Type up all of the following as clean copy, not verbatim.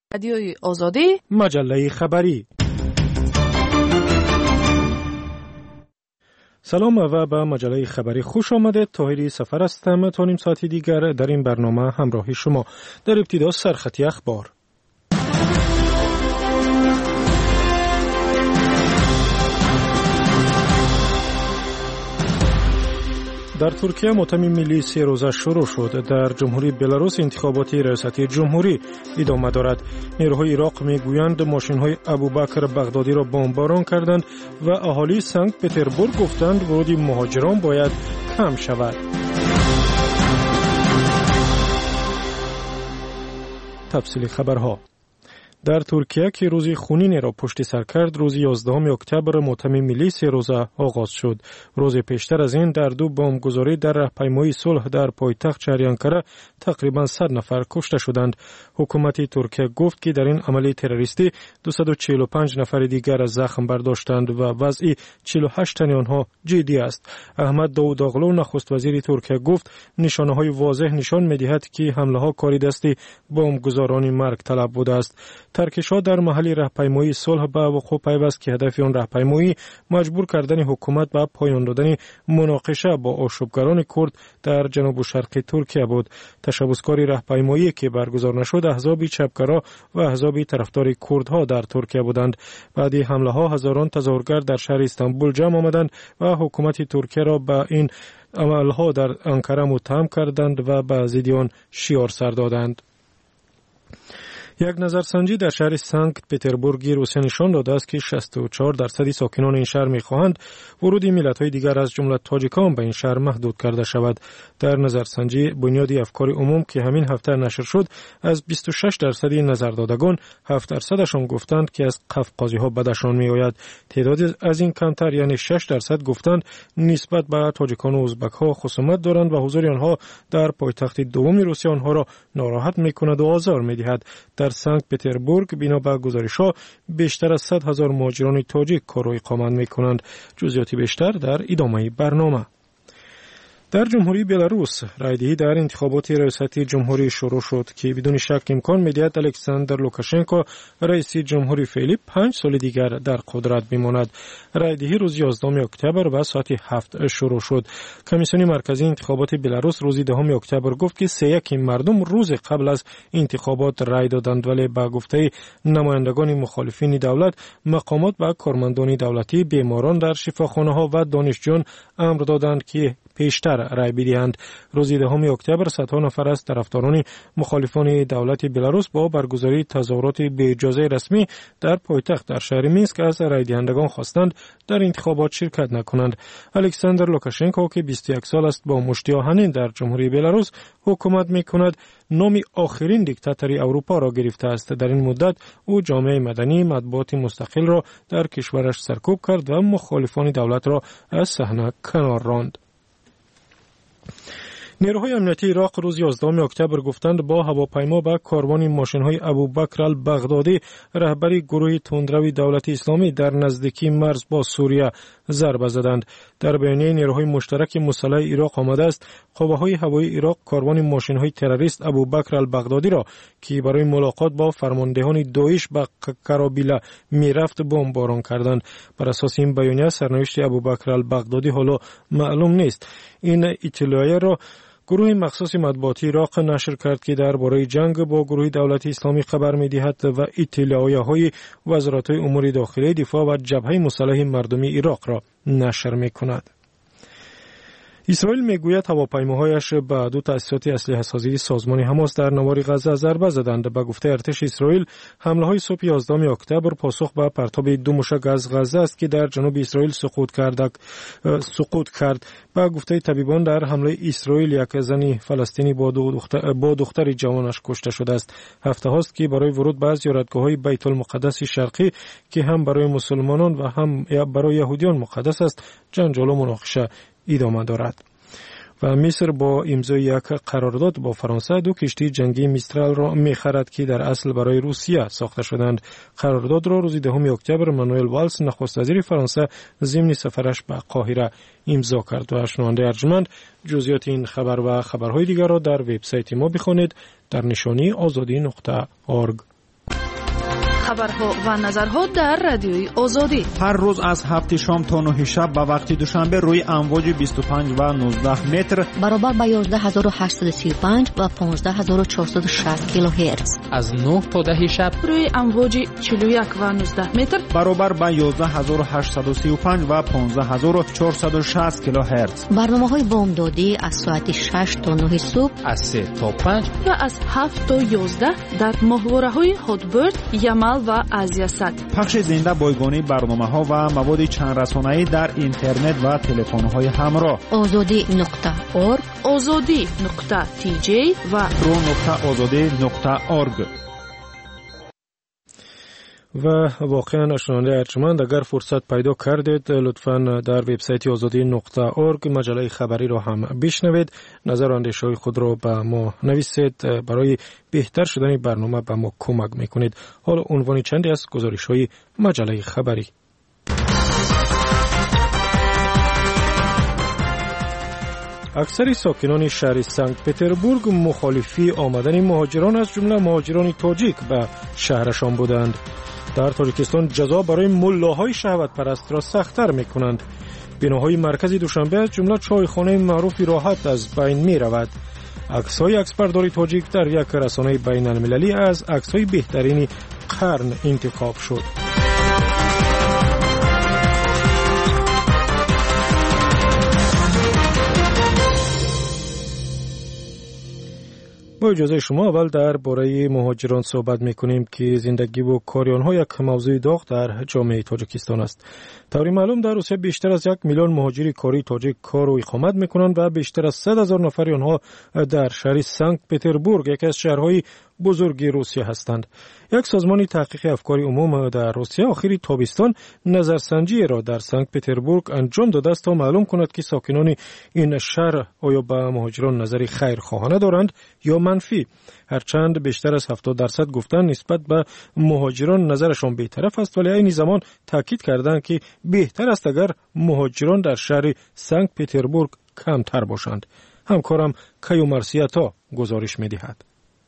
رادیوی آزادی، مجله خبری. سلام و به مجله خبری خوش آمدید. طاهری سفر هستم. تا نیم ساعتی دیگر در این برنامه همراهی شما. در ابتدا سرخطی اخبار. در ترکیه مؤتمر ملی 3 روزه شروع شد. در جمهوری بلاروس انتخابات ریاستی جمهوری ادامه دارد. نیروهای عراق میگویند ماشین‌های ابوبکر بغدادی را بمباران کردند و اهالی سنت پترزبورگ گفتند ورود مهاجران باید کم شود. تفصیل خبرها. در ترکیه که روز خونین را پشت سر کرد، روز 11 اکتبر مؤتمر ملی 3 روزه آغاز شد. روز پیشتر از این در دو بمبگذاری در راهپیمایی صلح در پایتخت شهر آنکارا تقریبا 100 نفر کشته شدند. حکومت ترکیه گفت که در این عملی تروریستی 245 نفر دیگر زخم برداشتند و وضع 48 تن آنها جدی است. احمد داووداغلو نخست وزیر ترکیه گفت نشانه‌های واضح نشان می‌دهد که حمله‌ها کاری دستی بمبگذاران مرگ طلب بوده است. ترکش‌ها در محل راهپیمایی صلح به وقوع پیوست که هدف آن راهپیمایی مجبور کردن حکومت به پایان دادن مناقشه با آشوبگران کرد در جنوب و شرق ترکیه بود. تشبثکار راهپیمایی که برگزار نشد احزاب چپگرا و احزاب طرفدار کردها در ترکیه بودند. بعد حمله‌ها هزاران تظاهرگر در شهر استانبول جمع آمدند و حکومت ترکیه را به این عملها در آنکارا متهم کردند و به ضد آن شعار سر دادند. یک نظرسنجی در شهر سنت پترزبورگ روسیه نشان داده است که 64% ساکنان این شهر می‌خواهند ورود ملت‌های دیگر از جمله تاجیکان به این شهر محدود کرده شود. در نظرسنجی بنیاد افکار عموم که همین هفته نشر شد، از 26% نظردادگان 7% گفتند که از قفقازی‌ها بدشان می‌آید. تعداد از این کمتر یعنی 6% گفتند نسبت به تاجیکان و ازبک‌ها خصومت دارند و حضور آنها در پایتخت دوم روسیه آنها را ناراحت می‌کند و آزار می‌دهد. در سنت پترزبورگ بنا به گزارش‌ها بیشتر از 100,000 مهاجران تاجیک کار و اقامت می‌کنند. جزئیات بیشتر در ادامه برنامه. در جمهوری بلاروس رایدهی در انتخابات ریاستی جمهوری شروع شد که بدون شک امکان می‌دهد الکساندر لوکاشنکو رئیس جمهوری فعلی 5 سال دیگر در قدرت بماند. رایدهی روز 11 اکتبر و ساعت 7 شروع شد. کمیسیون مرکزی انتخابات بلاروس روز 10 اکتبر گفت که 3/1 مردم روز قبل از انتخابات رای دادند، ولی با گفته نمایندگان مخالفین دولت مقامات و کارمندان دولتی بیماران در شفاخانه‌ها و دانشجویان امر دادند که پیشتر رای بدهند. روز 10 اکتبر صدها نفر از طرفداران مخالفان دولت بلاروس با برگزاری تظاهرات به اجازه رسمی در پایتخت در شهر مینسک از رای دهندگان خواستند در انتخابات شرکت نکنند. الکساندر لوکاشنکو که 21 سال است با مشتی آهنین در جمهوری بلاروس حکومت می‌کند، نام آخرین دیکتاتور اروپا را گرفته است. در این مدت او جامعه مدنی مطبوعات مستقل را در کشورش سرکوب کرد و مخالفان دولت را از صحنه کنار راند. نیروهای امنیتی عراق روز 11 اکتبر گفتند با هواپیما به کاروان ماشین‌های ابوبکر البغدادی رهبر گروه تندروی دولت اسلامی در نزدیکی مرز با سوریه ضربه زدند. در بیانیه نیروهای مشترک مسلح عراق آمده است قوه‌های هوایی عراق کاروان ماشین‌های تروریست ابوبکر البغدادی را که برای ملاقات با فرماندهان داعش به کرابیلا میرفت بمباران کردند. بر اساس این بیانیه سرنوشت ابوبکر البغدادی حالا معلوم نیست. این اطلاعیه را گروه مخصوص مطبوعاتی عراق نشر کرد که درباره جنگ با گروه دولت اسلامی خبر می‌دهد و اطلاعیه‌های وزارت امور داخلی، دفاع و جبهه مسلح مردمی عراق را نشر می‌کند. اسرائیل میگوید هواپیماهایش به دو تأسیسات اسلحه‌سازی سازمان حماس در نوار غزه ضربه زدند. به گفته ارتش اسرائیل، حمله‌های صبح 11 اکتبر پاسخ به پرتاب دو موشک از غزه است که در جنوب اسرائیل سقوط کرد. به گفته طبیبان در حمله اسرائیل یک زن فلسطینی با دختر جوانش کشته شده است. هفته هاست که برای ورود به زیارتگاه‌های بیت المقدس شرقی که هم برای مسلمانان و هم برای یهودیان مقدس است جنجال و مناقشه ادامه دارد. و مصر با امضای یک قرارداد با فرانسه دو کشتی جنگی میسترال را می‌خرد که در اصل برای روسیه ساخته شدند. قرارداد را روز 10 اکتبر مانوئل والس نخست وزیر فرانسه ضمن سفرش به قاهره امضا کرد. و شنونده ارجمند جزئیات این خبر و خبرهای دیگر را در وبسایت ما بخوانید در نشانی azadi.org. خبرها و نظرها در رادیوی آزادی. هر روز از 7 شام تا 9 شب به وقت دوشنبه روی امواج 25 و 19 متر برابر با 11835 و 15460 کیلوهرتز. از 9 تا 10 شب روی امواج 41 و 19 متر برابر با 11835 و 15460 کیلوهرتز. برنامه‌های بامدادی از ساعت 6 تا 9 صبح، از 3 تا 5 و از 7 تا 11 در ماهواره‌های هاتبرد، یمل و ازیاسد. پخش زنده بایگانی برنامه‌ها و مواد چند رسانه‌ای در اینترنت و تلفن‌های همراه. azadi.org، azadi.tj و pro.azadi.org. و واقعا شنونده ارجمند، اگر فرصت پیدا کردید لطفاً در وبسایت azadi.org مجله خبری را هم بشنوید. نظر و اندیشه‌های خود را به ما نویسید. برای بهتر شدن برنامه به ما کمک میکنید. حالا عنوان چندی از گزارش‌های مجله خبری. اکثر ساکنان شهر سنت پتربورگ مخالفی آمدن مهاجران از جمله مهاجران تاجیک به شهرشان بودند. در تاجیکستان جزا برای ملاهای شهوت پرست را سخت‌تر می‌کنند. بناهای مرکزی دوشنبه از جمله چایخانه معروفی راحت از بین می‌رود. عکس‌های عکسبرداری تاجیک در یک رسانه بین‌المللی از عکس‌های بهترین قرن انتخاب شد. با اجازه شما اول در باره مهاجران صحبت میکنیم که زندگی و کار آنها یک موضوع داغ در جامعه تاجیکستان است. طوری معلوم در روسیه بیشتر از 1 میلیون مهاجر کاری تاجیک کار و اقامت میکنند و بیشتر از 100,000 نفر آنها در شهر سنت پتربورگ، یکی از شهرهای بزرگ روسیه هستند. یک سازمان تحقیق افکار عموم در روسیه آخر تابستان نظرسنجی را در سنت پتربورگ انجام داده است تا معلوم کند که ساکنان این شهر آیا به مهاجران نظری خیرخواهانه دارند یا منفی. هرچند بیشتر از 70% گفتند نسبت به مهاجران نظرشان بی‌طرف است، ولی این زمان تاکید کردند که بهتر است اگر مهاجران در شهر سنت پتربورگ کمتر باشند. همکارم کیو مرسیتا گزارش می‌دهد.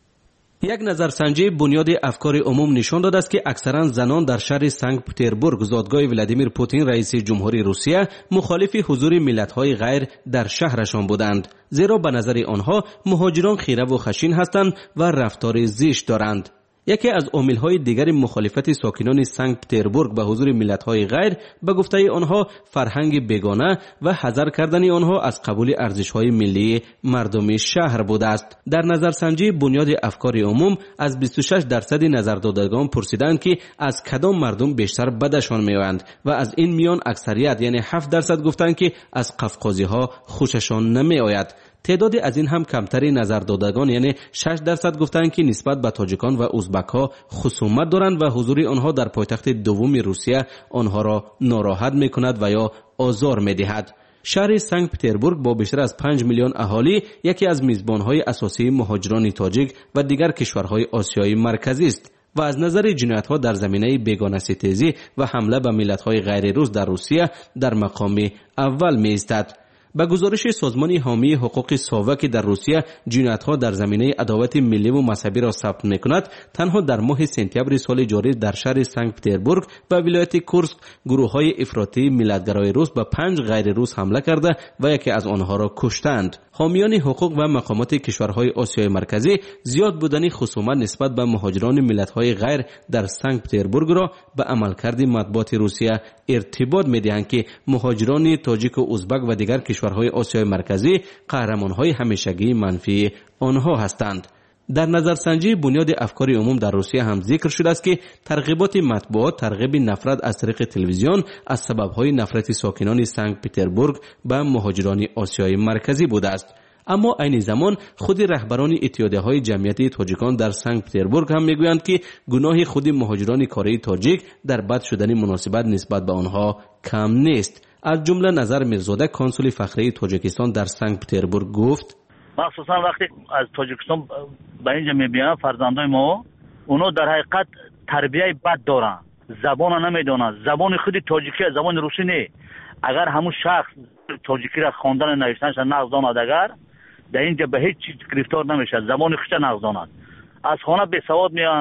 یک نظرسنجی بنیاد افکار عموم نشان داده است که اکثرا زنان در شهر سنت پتربورگ، زادگاه ولادیمیر پوتین رئیس جمهوری روسیه، مخالف حضور ملت‌های غیر در شهرشان بودند، زیرا به نظر آنها مهاجران خیره و خشین هستند و رفتار زشت دارند. یکی از عامل‌های دیگر مخالفت ساکنان سنت پتربورگ به حضور ملت‌های غیر به گفته آنها فرهنگ بیگانه و حذر کردن آنها از قبول ارزش‌های ملی مردم شهر بوده است. در نظرسنجی بنیاد افکار عموم از 26% نظردادگان پرسیدند که از کدام مردم بیشتر بدشان میآیند و از این میان اکثریت یعنی 7% گفتند که از قفقازی‌ها خوششان نمیآید. تعداد از این هم کمتری نظردادگان یعنی 6% گفتند که نسبت به تاجیکان و ازبک‌ها خصومت دارند و حضور آنها در پایتخت دوم روسیه آنها را ناراحت می‌کند و یا آزار می‌دهد. شهر سنت پتربورگ با بیشتر از 5 میلیون اهالی یکی از میزبان‌های اساسی مهاجران تاجیک و دیگر کشورهای آسیای مرکزی است و از نظر جنایت‌ها در زمینه بیگانه‌ستیزی و حمله به ملت‌های غیر روس در روسیه در مقام اول می‌ایستد. به گزارش سازمان حامی حقوق ساواک در روسیه، جنایت‌ها در زمینه عداوت ملی و مذهبی را ثبت می‌کند. تنها در ماه سپتامبر سال جاری در شهر سنت پتربورگ و ولایت کورسک گروه‌های افراطی ملت‌گرای روس به 5 غیر روس حمله کرده و یکی از آنها را کشتند. حامیان حقوق و مقامات کشورهای آسیای مرکزی زیاد بودن خصومت نسبت به مهاجران ملت‌های غیر در سنت پتربورگ را به عملکرد مطبوعات روسیه ارتباط می‌دهند که مهاجران تاجیک و ازبک و دیگر کشورهای آسیای مرکزی قهرمان‌های همیشگی منفی آنها هستند. در نظرسنجی بنیاد افکار عموم در روسیه هم ذکر شده است که ترغیبات مطبوعات ترغیب نفرت از طریق تلویزیون از سبب‌های نفرت ساکنان سنت پتربورگ به مهاجران آسیای مرکزی بوده است. اما این زمان خود رهبران اتحادیه‌های جمعیت تاجیکان در سنت پتربورگ هم میگویند که گناه خود مهاجران کاری تاجیک در بد شدن مناسبت نسبت به آنها کم نیست. از جمله نظر میرزاده کانسول فخری تاجیکستان در سنت پتربورگ گفت: مخصوصا وقتی از تاجیکستان به اینجا میبینم فرزندای ما، اونا در حقیقت تربیه بد دارن، زبان نمیدونن، زبان خود تاجیکی زبان روسی نه. اگر همون شخص تاجیکی را خواندن نوشتنش نقض داند، اگر در اینجا به هیچ چیز گرفتار نمیشه، زبان خودش نقض داند. از خانه بی سواد میان،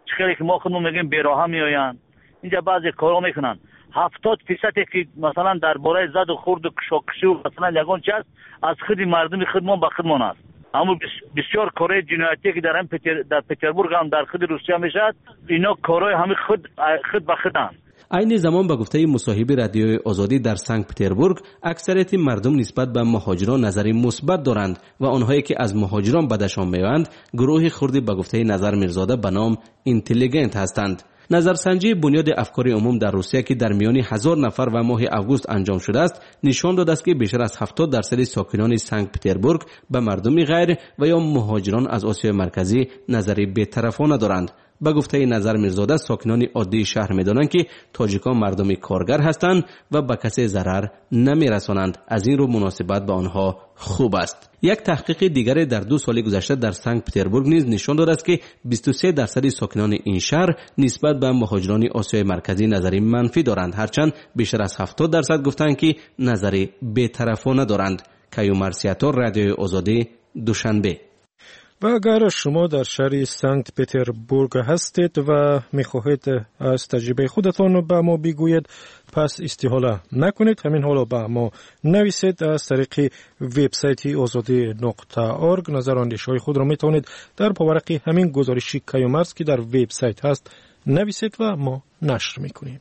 خیلی که ما خودمون میگیم بیراه میآیند. اینجا بعضی کارا میکنن. 70% که مثلا درباره زد و خورد و کشاکشی و مثلا یگان چیز از خود مردم خودمان به خودمان است. اما بسیار کارهای جنایتی که در پتربورگ هم در خود روسیه میشد، اینا کارهای همه خود به خودند. عین زمان به گفته مصاحب رادیوی آزادی در سنت پتربورگ، اکثریت مردم نسبت به مهاجران نظری مثبت دارند و آنهایی که از مهاجران بدشان میآیند گروهی خردی به گفته نظر میرزاده به نام اینتلیگنت هستند. نظرسنجی بنیاد افکار عموم در روسیه که در میان 1000 نفر و ماه اوگوست انجام شده است نشان داده است که بیشتر از 70% ساکنان سنت پتربورگ به مردم غیر و یا مهاجران از آسیای مرکزی نظری بی‌طرفانه دارند. به گفته نظر میرزاده ساکنان عادی شهر میدانند که تاجیکان مردم کارگر هستند و به کسی ضرر نمیرسانند. از این رو مناسبت به آنها خوب است. یک تحقیق دیگر در 2 سال گذشته در سنت پتربورگ نیز نشان داده است که 23% ساکنان این شهر نسبت به مهاجران آسیای مرکزی نظری منفی دارند، هرچند بیشتر از 70% گفتند که نظری بی‌طرفانه دارند. کیومر سیاتور، رادیوی آزادی، دوشنبه. و اگر شما در شهر سنت پتربورگ هستید و میخواهید از تجربه خودتان به ما بگویید، پس استحاله نکنید، همین حالا به ما نویسید. از طریق وبسایت azadi.org نظراندیش‌های خود را میتونید در پاورق همین گزارشی کیومرز که در وبسایت هست نویسید و ما نشر میکنیم.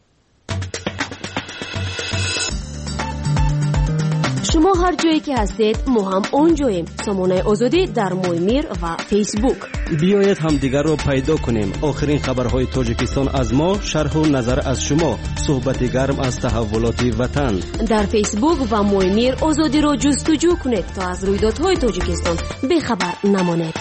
شما هر جایی که هستید ما هم اونجاییم. سامانه آزادی در مویمیر و فیسبوک. بیایید همدیگر رو پیدا کنیم. آخرین خبرهای تاجیکستان از ما، شرح و نظر از شما، صحبت گرم از تحولات وطن. در فیسبوک و مویمیر آزادی رو جستجو کنید تا از رویدادهای تاجیکستان بخبر نمانید.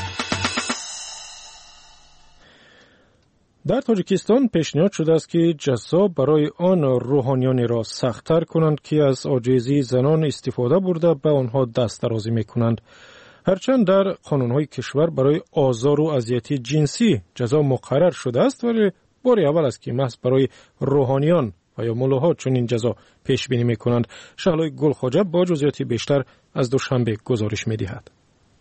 در تاجیکستان پیشنهاد شده است که جزا برای آن روحانیانی را سخت‌تر کنند که از عاجزی زنان استفاده برده به آنها دست درازی می‌کنند. هرچند در قانون‌های کشور برای آزار و اذیت جنسی جزا مقرر شده است، ولی بار اول است که محض برای روحانیان و یا ملاها چنین جزا پیش بینی می‌کنند. شهلای گلخواجه با جزئیات بیشتر از دوشنبه گزارش می‌دهد.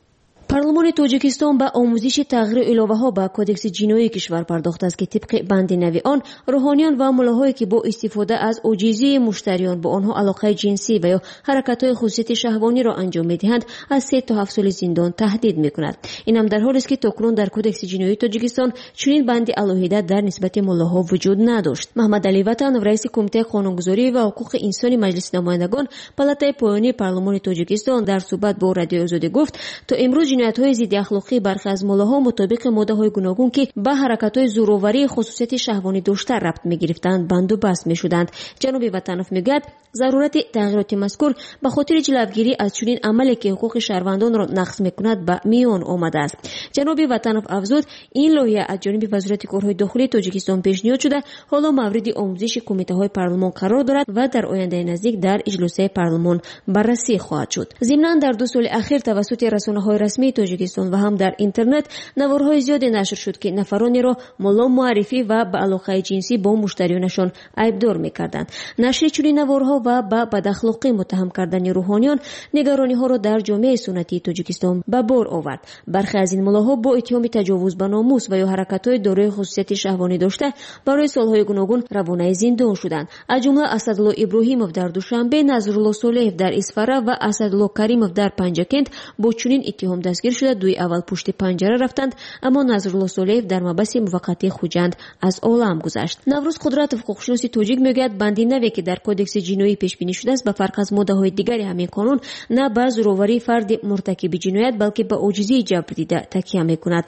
پارلمان تاجیکستان با آموزش تغییر الهه‌ها با کدکس جنایی کشور پرداخته است که طبق بند نوی آن روحانیان و ملاهایی که با استفاده از عاجزی مشتریان با آنها علاقه جنسی و یا حرکت‌های خصوصی شهوانی را انجام می‌دهند از 3 تا 7 سال زندان تهدید می‌کند. این هم در حالی است که تاکنون در کدکس جنایی تاجیکستان چنین بند علیحده در نسبت ملاها وجود نداشت. محمد علی وطن، رئیس کمیته قانونگذاری و حقوق انسانی مجلس نمایندگان پالاتای پایانی پارلمان تاجیکستان در صحبت با رادیو آزادی گفت تا امروز جنایت‌های ضد اخلاقی برخی از ملاها مطابق ماده‌های گوناگون که به حرکت‌های زورآوری خصوصیت شهوانی داشته ربط می‌گرفتند بند و بست می‌شدند. جناب وطنوف میگوید ضرورت تغییرات مذکور به خاطر جلوگیری از چنین عملی که حقوق شهروندان را نقض می‌کند به میان آمده است. جناب وطنوف افزود این لایحه از جانب وزارت کارهای داخلی تاجیکستان پیشنهاد شده، حالا مورد آموزش کمیته‌های پارلمان قرار دارد و در آینده نزدیک در اجلاس پارلمان بررسی خواهد شد. ضمناً در 2 سال اخیر توسط رسانه‌های رسمی تاجیکستان و هم در اینترنت نوارهای زیادی نشر شد که نفرانی را ملا معرفی و به علاقه جنسی با مشتریانشان عیبدار می‌کردند. نشر چنین نوارها و به بداخلاقی متهم کردن روحانیان نگرانی‌ها را در جامعه سنتی تاجیکستان به بار آورد. برخی از این ملاها با اتهام تجاوز به ناموس و یا حرکت‌های دارای خصوصیت شهوانی داشته برای سال‌های گوناگون روانه زندان شدند. از جمله اسدالله ابراهیموف در دوشنبه، نظرالله صالح در اسفاره و اسدالله کریموف در پنجکند با چنین اتهام دستگیر شده. دوی اول پشت پنجره رفتند، اما نظرالله صالح در مبحث موقتی خوجند از عالم گذشت. نوروز قدرت حقوقشناس تاجیک میگوید بندی نوی که در کدکس جنایی پیش بینی شده است به فرق از ماده‌های دیگری همین قانون نه به زورآوری فرد مرتکب جنایت بلکه به عاجزی جبر دیده تکیه میکند.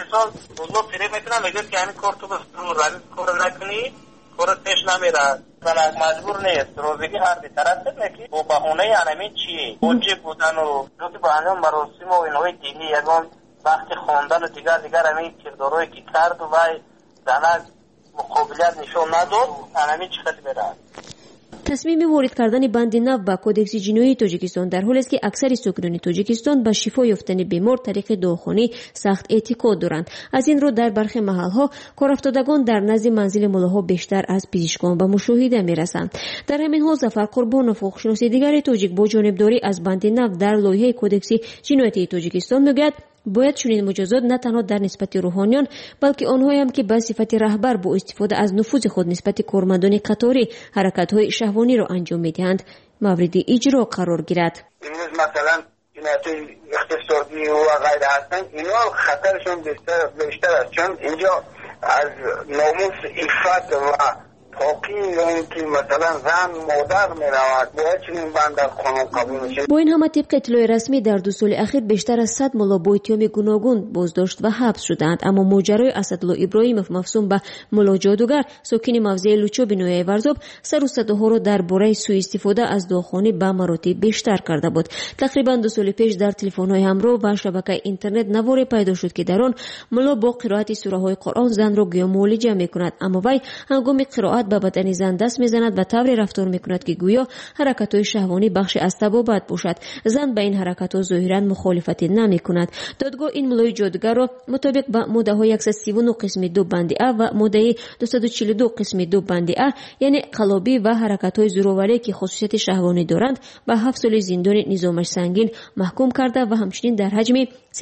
کورت پیش نمیره من مجبور نیست روزگی هر دی طرف نکی با بهونه همین چی اوجی بودن و دوتی با همین مراسم و اینوی دینی یگان وقتی خواندن و دیگر همین کردارهایی که کرد و وای دانه مقابلیت نشون نداد همین چقدر برد. تصمیم وارد کردن بند نو با کدکس جنایی تاجیکستان در حالی است که اکثر ساکنان تاجیکستان به شفا یافتن بیمار طریق داروخانه سخت اعتقاد دارند. از این رو در برخی محل‌ها کارافتادگان در نزد منزل ملاها بیشتر از پزشکان به مشاهده می‌رسند. در همین حال ظفر قربانوف حقوقشناس دیگر تاجیک با جانبداری از بند نو در لایحه کدکس جنایتی تاجیکستان میگوید باید چنین مجازات نه تنها در نسبت روحانیان بلکه آنهایی هم که به صفت رهبر با استفاده از نفوذ خود نسبت کارمندان قطاری حرکت‌های شهوانی را انجام می‌دهند مورد اجرا قرار گیرد. امروز مثلا جنایت اقتصادی و غیره هستند، اینا خطرشون بیشتر است، چون اینجا از ناموس، عفت و پاکی که مثلا زن مادر میرود باید چنین بند در قانون قبول میشه. با این همه طبق اطلاع رسمی در 2 سال اخیر بیشتر از 100 ملا با اتهام گوناگون بازداشت و حبس شدند، اما ماجرای اسدالله ابراهیموف مفسوم به ملا جادوگر ساکن موضع لوچو بنوی ورزاب سر و صداها را درباره سوء استفاده از دعاخانه به مراتب بیشتر کرده بود. تقریبا 2 سال پیش در تلفن‌های همراه و شبکه اینترنت نواری پیدا شد که در آن ملا با قرائت سوره‌های قرآن زن را گویا معالجه می‌کند، اما وی هنگام قرائت به بدن زن دست میزند و طوری رفتار میکند که گویا حرکت‌های شهوانی بخش از طبابت باشد. زن به این حرکت‌ها ظاهراً مخالفت نمی‌کند. دادگاه این ملای جادوگر را مطابق با ماده‌های 139 قسم 2 بند ا و ماده 242 قسم 2 بند ا یعنی قلابی و حرکت‌های زورآوری که خصوصیت شهوانی دارند به 7 سال زندان نظامش سنگین محکوم کرده و همچنین در حجم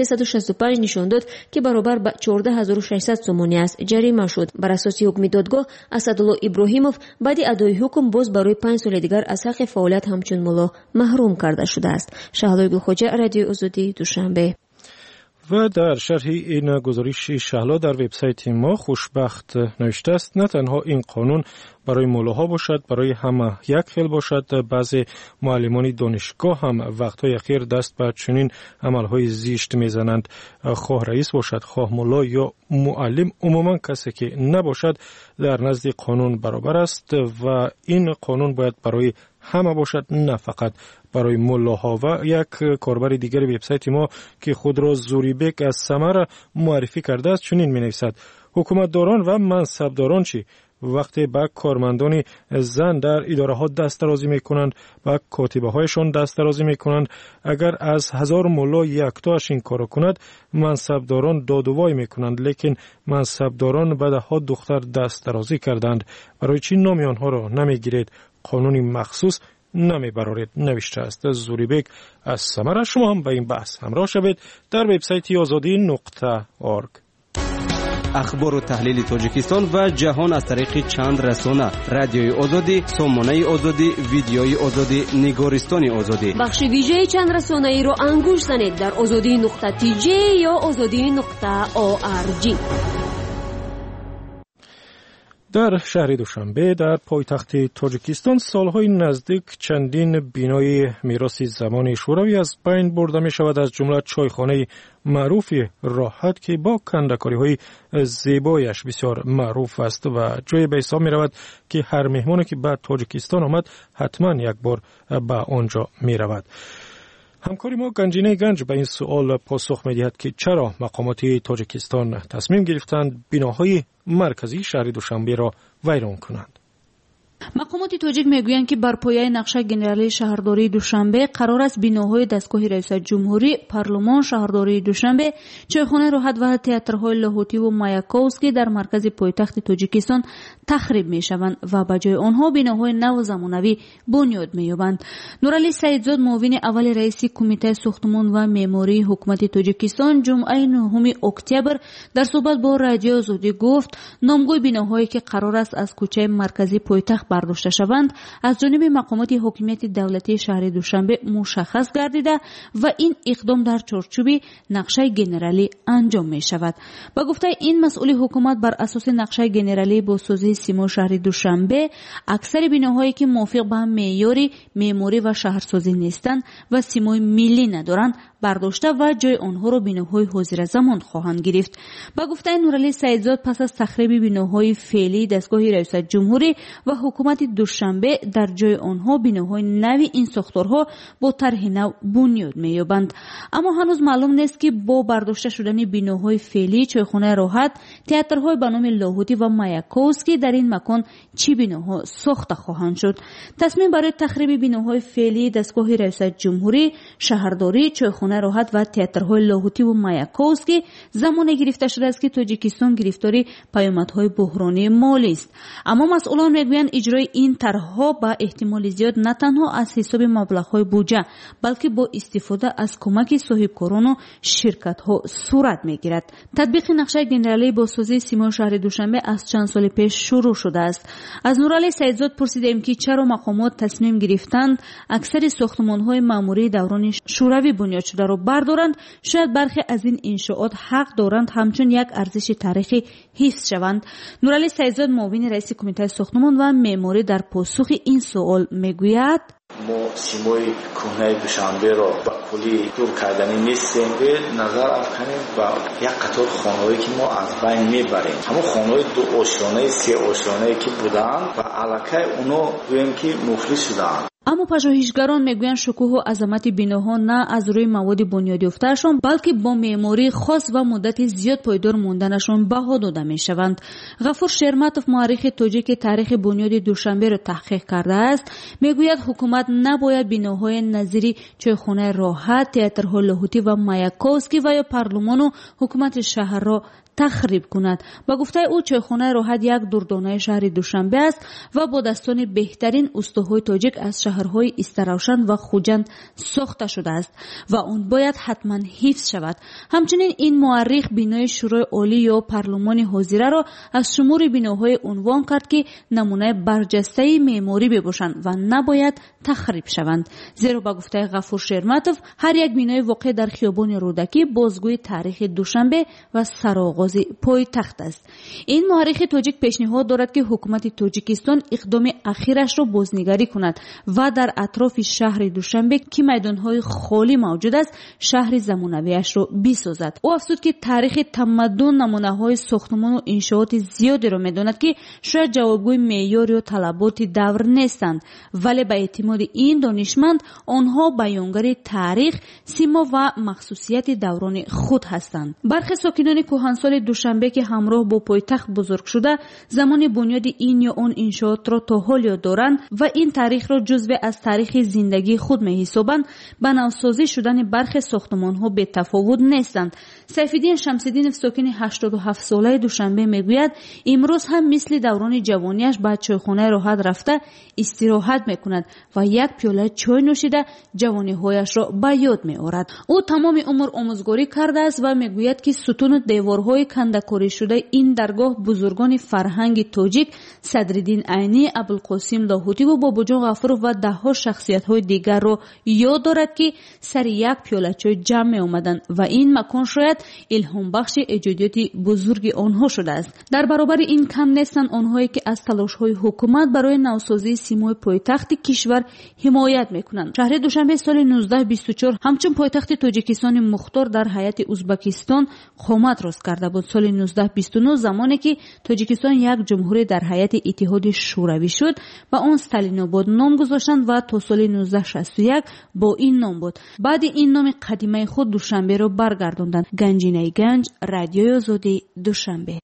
365 نشان داد که برابر به 14600 سومانی است جریمه شد. بر اساس حکم دادگاه اسدالله ابراهیموف بعد ادای حکم باز برای 5 سال دیگر از حق فعالیت همچون ملا محروم کرده شده است. شهلا گلخوجه، رادیو آزادی، دوشنبه. و در شرح این گزارش شهلا در وبسایت ما خوشبخت نوشته است نه تنها این قانون برای مولاها باشد، برای همه یک خیل باشد. بعضی معلمان دانشگاه هم وقتهای اخیر دست به چنین عملهای زشت میزنند. خواه رئیس باشد، خواه مولا یا معلم، عموما کسی که نباشد در نزد قانون برابر است و این قانون باید برای همه باشد، نه فقط برای مولاها. و یک کاربر دیگر وبسایت ما که خود را زوریبک از سمر معرفی کرده است چنین می‌نویسد: حکومتداران و منصبداران چی؟ وقتی به کارمندان زن در اداره ها دست درازی میکنند و کاتبه هایشان دست درازی میکنند، اگر از 1000 مولا یکتاش این کارو کند منصبداران دادوای میکنند، لیکن منصبداران به 10 دختر دست درازی کردند. برای چی نامی آنها را نمیگیرید؟ قانونی مخصوص نمیبرارید، نوشته است زوریبک از سمر. شما هم به این بحث همراه شوید در وبسایت azadi.org. اخبار و تحلیل تاجیکستان و جهان از طریق چند رسانه: رادیوی آزادی، سامانه آزادی، ویدیوی آزادی، نگارستان آزادی. بخش ویژه چند رسانه ای رو انگوش زنید در azadi.tj یا azadi.org. در شهر دوشنبه در پایتخت تاجیکستان سالهای نزدیک چندین بینای میراث زمان شوروی از بین برده می شود، از جمله چایخانه معروف راحت که با کنده‌کاری‌های زیبایش بسیار معروف است و جای به حساب می رود که هر مهمانی که به تاجیکستان آمد حتما یک بار به آنجا می رود. همکاری ما گنجینه گنج به این سوال پاسخ می دهد که چرا مقامات تاجیکستان تصمیم گرفتند بناهای مرکزی شهر دوشنبه را ویران کنند. مقامات تاجیک میگویند که بر پایه نقشه گنرالی شهرداری دوشنبه قرار است بناهای دستگاه رئیس جمهوری، پارلمان شهرداری دوشنبه، چایخانه راحت و تئاترهای لاهوتی و مایاکووسکی در مرکز پایتخت تاجیکستان تخریب میشوند و به جای آنها بناهای نو و زمانوی بنیاد مییابند. نورعلی سعیدزاد، معاون اول رئیس کمیته ساختمان و معماری حکومت تاجیکستان، جمعه 9 اکتبر در صحبت با رادیو آزادی گفت نامگوی بناهایی که قرار است از کوچه مرکزی پایتخت برداشته شوند از جانب مقامات حکومت دولتی شهر دوشنبه مشخص گردیده و این اقدام در چارچوب نقشه گنرالی انجام می شود. با گفته این مسئول حکومت بر اساس نقشه گنرالی بازسازی سیما شهر دوشنبه اکثر بناهایی که موافق به معیاری معماری و شهرسازی نیستند و سیمای ملی ندارند برداشته و جای آنها را بناهای حاضر زمان خواهند گرفت. با گفته نورعلی سعیدزاد پس از تخریب بناهای فعلی دستگاه رئیس جمهوری و حکومت دوشنبه در جای آنها بناهای نوی این ساختارها با طرح نو بنیاد می‌یابند. اما هنوز معلوم نیست که با برداشته شدن بناهای فعلی چایخانه راحت، تئاترهای به نام لاهوتی و مایاکووسکی در این مکان چی بناها ساخته خواهند شد. تصمیم برای تخریب بناهای فعلی دستگاه رئیس جمهوری، شهرداری، چایخانه چایخانه راحت و تئاترهای لاهوتی و مایاکوفسکی زمانی گرفته شده است که تاجیکستان گرفتاری پیامدهای بحرانی مالی است. اما مسئولان میگویند اجرای این طرحها با احتمال زیاد نه تنها از حساب مبلغ‌های بودجه بلکه با استفاده از کمک صاحبکاران و شرکت‌ها صورت میگیرد. تطبیق نقشه گنرالی بازسازی سیمای شهر دوشنبه از چند سال پیش شروع شده است. از نورعلی سیدزاد پرسیدیم که چرا مقامات تصمیم گرفتند اکثر ساختمان‌های معموری دوران شوروی بنیاد شده را بردارند. شاید برخی از این انشاءات حق دارند همچون یک ارزش تاریخی حفظ شوند. نورعلی سیدزاد معاون رئیس کمیته ساختمان و معماری در پاسخ این سوال میگوید: ما سیمای کهنه دوشنبه را با کلی دور کردنی نیستیم، به نظر افکنیم و یک قطار خانه‌هایی که ما از بین میبریم، همون خانه‌های 2 آشیانه 3 آشیانه که بودن و الکی اونا گویم که مفلس شدن. اما پژوهشگران میگویند شکوه و عظمت بناها نه از روی مواد بنیادی یافته‌شان بلکه با معماری خاص و مدت زیاد پایدار موندنشان بها داده میشوند. غفور شرمتوف مورخ تاجیک تاریخ بنیاد دوشنبه را تحقیق کرده است. میگوید حکومت نباید بناهای نظیری چایخانه راحت، تئاترهای لاهوتی و مایاکوفسکی و یا پارلمان و حکومت شهر را تخریب کند. با گفته او چایخانه راحت یک دردانه شهر دوشنبه است و با دستان بهترین استوهای تاجیک از شهرهای استراوشن و خوجند ساخته شده است و آن باید حتما حفظ شود. همچنین این مورخ بنای شورای عالی یا پارلمان حاضره را از شمور بناهای عنوان کرد که نمونه برجسته معماری بباشند و نباید تخریب شوند. زیرا با گفته غفور شرمتوف هر یک بنای واقع در خیابان رودکی بازگوی تاریخ دوشنبه و سرآغاز پایتخت است. این مورخ تاجیک پیشنهاد دارد که حکومت تاجیکستان اقدام اخیرش را بازنگری کند و در اطراف شهر دوشنبه که میدانهای خالی موجود است شهر زمانویش را بسازد. او افزود که تاریخ تمدن نمونه‌های ساختمان و انشاءات زیادی را می‌داند که شاید جوابگوی معیار یا طلبات دور نیستند، ولی به اعتماد این دانشمند آنها بیانگر تاریخ، سیما و مخصوصیت دوران خود هستند. برخی ساکنان کهنسال دوشنبه که همراه با پایتخت بزرگ شده زمان بنیاد این یا آن انشاءات را تا حال یاد دارند و این تاریخ را جزو از تاریخ زندگی خود می‌حسابند. به نوسازی شدن برخی ساختمان‌ها به تفاوت نیستند. سیفالدین شمس‌الدین ساکن 87 ساله دوشنبه میگوید امروز هم مثل دوران جوانیش به چایخانه راحت رفته استراحت میکند و یک پیاله چای نوشیده جوانی‌هایش را به یاد می‌آورد. او تمام عمر آموزگاری کرده است و میگوید که ستون و دیوارهای کنده‌کاری شده این درگاه بزرگان فرهنگ تاجیک صدرالدین عینی، ابوالقاسم لاهوتی و باباجان غفورov و ده‌ها شخصیت‌های دیگر را یاد دارد که سر یک پیاله چای جمع می‌آمدند و این مکان شاید الهام بخش ایجادیات بزرگ آنها شده است. در برابر این کم نیستند آنهایی که از تلاش‌های حکومت برای نوسازی سیمای پایتخت کشور حمایت می‌کنند. شهر دوشنبه سال 1924 همچون پایتخت تاجیکستان مختار در هیئت ازبکستان قامت راست کرده بود. سال 1929 زمانی که تاجیکستان یک جمهوری در هیئت اتحاد شوروی شد و آن استالیناباد نام گذاشتند و تا سال 1961 با این نام بود. بعد این نام قدیمی خود دوشنبه را برگرداندند. گنجینه گنج، رادیوی آزادی، دوشنبه.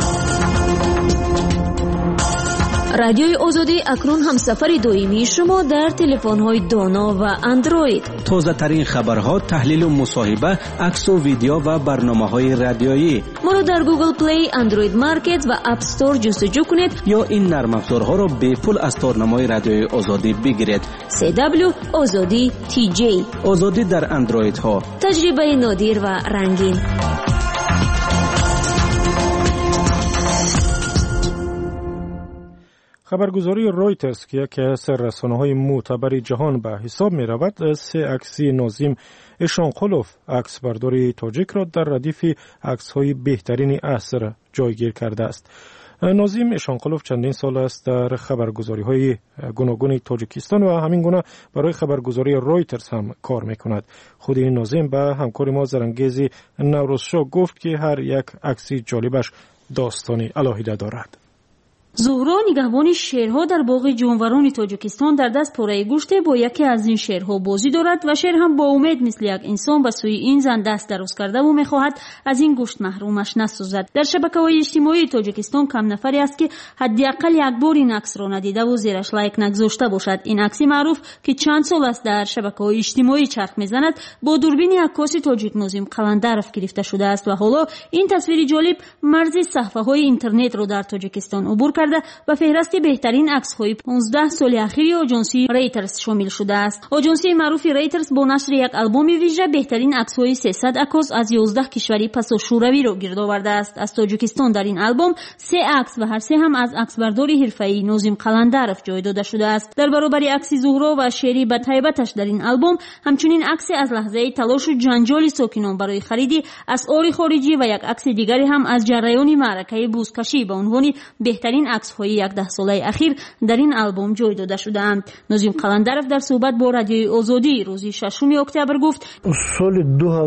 رادیوی آزادی اکنون هم سفر دائمی شما در تلفن‌های دانا و اندروید. تازه ترین خبرها، تحلیل و مصاحبه، عکس و ویدیو و برنامه‌های رادیویی. ما را در گوگل پلی، اندروید مارکت و اپ استور جستجو کنید یا این نرم افزارها را به پول از تارنمای رادیوی آزادی بگیرید. CW آزادی TJ. آزادی در اندروید ها. تجربه نادر و رنگین. خبرگزاری رویترز که یکی از رسانه‌های معتبر جهان به حساب می‌رود، 3 عکسی ناظم اشانقلوف عکس برداری تاجیک را در ردیف عکس‌های بهترین عصر جایگیر کرده است. ناظم اشانقلوف چندین سال است در خبرگزاری‌های گوناگون تاجیکستان و همین گونه برای خبرگزاری رویترز هم کار می‌کند. خود این ناظم به همکار ما زرنگیز نوروزشاه گفت که هر یک عکس جالبش داستانی الهیده دارد. زهرا نگهبان شیرها در باغ جانوران تاجیکستان در دست پاره گوشت با یکی از این شیرها بازی دارد و شیر هم با امید مثل یک انسان به سوی این زن دست دراز کرده و میخواهد از این گوشت محرومش نسازد. در شبکه‌های اجتماعی تاجیکستان کم نفری است که حداقل یک بار این عکس را ندیده و زیرش لایک نگذاشته باشد. این عکس معروف که چند سال است در شبکه‌های اجتماعی چرخ میزند با دوربین عکاس تاجیک ناظم قلندرов گرفته شده است و حالا این تصویر جالب مرز صفحه‌های اینترنت را در تاجیکستان عبور و فهرست بهترین عکس‌های 15 سال اخیر آژانسی ریترز شامل شده است. آژانسی معروف ریترز با نشر یک آلبوم ویژه بهترین عکس‌های 300 عکاس از 11 کشوری پس از شوروی را گرد آورده است. از تاجیکستان در این آلبوم 3 عکس و هر سه هم از عکسبردار حرفه‌ای ناظم قلندرов جای داده شده است. در برابر عکس زهرا و شعری به طیبتش در این آلبوم همچنین عکس از لحظه تلاش و جنجال ساکنان برای خرید اسعار خارجی و یک عکس دیگری هم از جریان معرکه بوزکشی به عنوان بهترین عکس‌های 11 ساله اخیر در این آلبوم جای داده شده‌اند. ناظم قلندرов در صحبت با رادیوی آزادی روز 6 اکتبر گفت: سال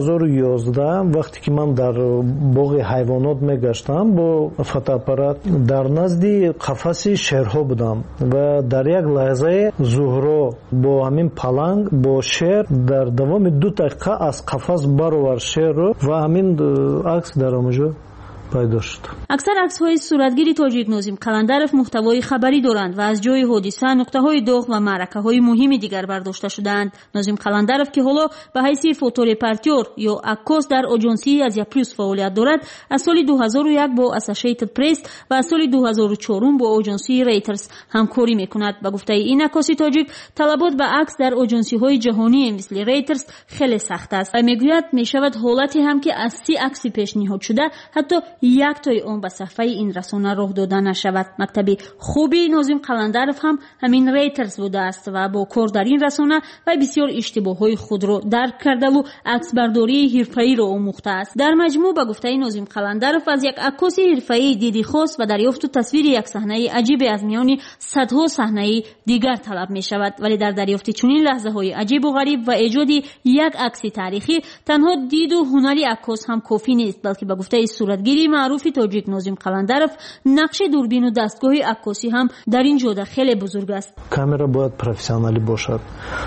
2011 وقتی که من در باغ حیوانات میگشتم با فوتوآپارات در نزد قفس شیرها بودم و در یک لحظه زهرا با همین پلنگ با شیر در دوام 2 دقیقه از قفس برآورد شیر رو و همین عکس در اونجا پیدا شد. اکثر عکس‌های صورتگیری تاجیک ناظم قلندرов محتوای خبری دارند و از جای حادثه، نقطه‌های داغ و معرکه‌های مهم دیگر برداشته شده‌اند. ناظم قلندرов که حالا به حیث فوتورپورتور یا عکاس در آژانسی از پلیس فعالیت دارد، از سال 2001 با اسوسییتد پرس و از سال 2004 با آژانسی ریترز همکاری می‌کند. به گفته این عکاس تاجیک، طلبات به عکس در آژانسی‌های جهانی مثل ریترز خیلی سخت است و میگوید میشود حالتی هم که از 30 عکس پیشنهاد شده حتی یک تای اون به صفحه این رسانه راه داده نشود. مکتب خوبی ناظم قلندرов هم همین ریترز بوده است و با کار در این رسانه و بسیار اشتباههای خود را درک کرده و عکس برداری حرفه‌ای را آموخته است. در مجموع به گفته ناظم قلندرов از یک عکاس حرفه‌ای دیدی خاص و دریافت و تصویر یک صحنه عجیب از میان صدها صحنه دیگر طلب می شود، ولی در دریافت چنین لحظه‌های عجیب و غریب و ایجاد یک عکس تاریخی تنها دید و هنری عکاس هم کافی نیست، بلکه به گفته صورتگیری معروف تاجیک ناظم قلندرов نقش دوربین و دستگاه عکاسی هم در این جهت خیلی بزرگ است. کامera باید پروفسیونالی باشد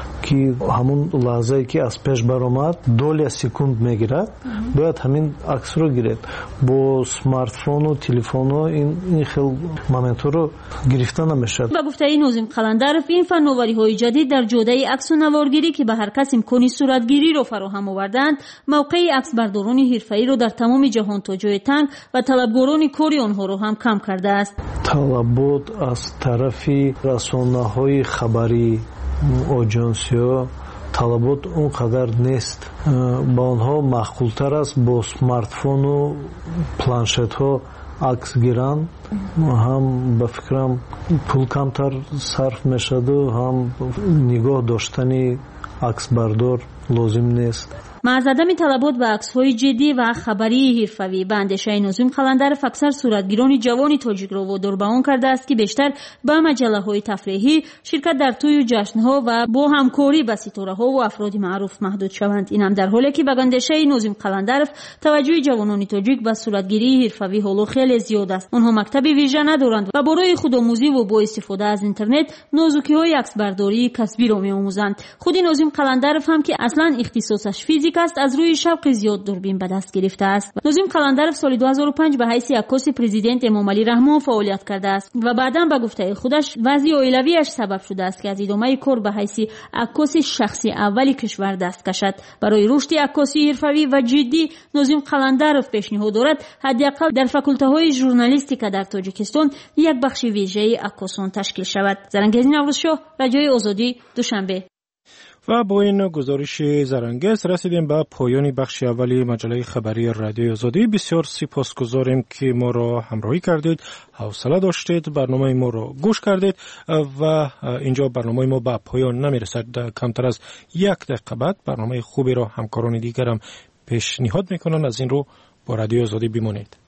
که همون لحظه‌ای که از پیش برآمد دوله سکوند میگیرد باید همین عکس رو گیرد. با اسمارت فون و تلفن و این خیلی مومنت رو گرفته نمیشه. با گفته ناظم قلندرов این فناوری‌های جدید در جوده عکس و نوارگیری که به هر کس امکانی صورتگیری رو فراهم آوردند، موقع عکس برداران حرفه‌ای رو در تمام جهان تا جای تنگ و طلبگاران کاری آنها رو هم کم کرده است. طلبات از طرف رسانه‌های خبری آژانس‌ها طلبات اونقدر نیست. با آنها معقول‌تر است با اسمارت فون و پلانشت‌ها عکس گیرن، هم به فکرم پول کمتر صرف میشد و هم نگاه داشتنی عکس بردار لازم نیست. از عدم طلبات به عکس‌های جدی و خبری حرفه‌ای به اندیشه ناظم قلندرов اکثر صورتگیران جوان تاجیک را وادار به آن کرده است که بیشتر به مجله‌های تفریحی، شرکت در توی و جشن‌ها و با همکاری با ستاره‌ها و افراد معروف محدود شوند. این هم در حالی که به اندیشه ناظم قلندرov توجه جوانان تاجیک به صورتگیری حرفه‌ای حالا خیلی زیاد است. آنها مکتب ویژه ندارند و برای خودآموزی و با استفاده از اینترنت نازکی‌های عکسبرداری کسبی را می‌آموزند. خود ناظم قلندرov هم که اصلاً اختصاصش فیزیک است، از روی شوق زیاد دوربین به دست گرفته است. ناظم قلندرov سال 2005 به حیث عکاس پرزیدنت امام علی رحمان فعالیت کرده است و بعداً به گفته خودش وضع عائلویش سبب شده است که از ادامه کار به حیث عکاس شخصی اولی کشور دست کشد. برای رشد عکاسی حرفه‌ای و جدی ناظم قلندرov پیشنهاد دارد حداقل در فاکولته ژورنالیستیک در تاجیکستان یک بخش ویژه عکاسان تشکیل شود. زرنگیز نوروزشاه، رادیوی آزادی، دوشنبه. و با این گزارش زرنگیز رسیدیم به پایان بخش اولی مجله خبری رادیوی آزادی. بسیار سپاسگزاریم که ما را همراهی کردید، حوصله داشتید، برنامه ما را گوش کردید و اینجا برنامه ما به پایان نمیرسد. کمتر از 1 دقیقه بعد برنامه خوبی را همکاران دیگرم پیشنهاد میکنن. از این رو با رادیوی آزادی بمانید.